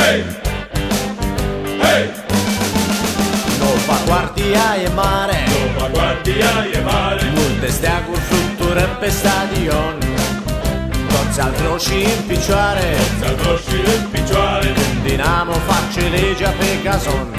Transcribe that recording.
Hey! Hey! Nova guardia e mare, Nova guardia e mare, multe steaguri, flutture pe stadion, toți al roșii în picioare, toți al roșii în picioare, când Dinamo face legea pe gazon.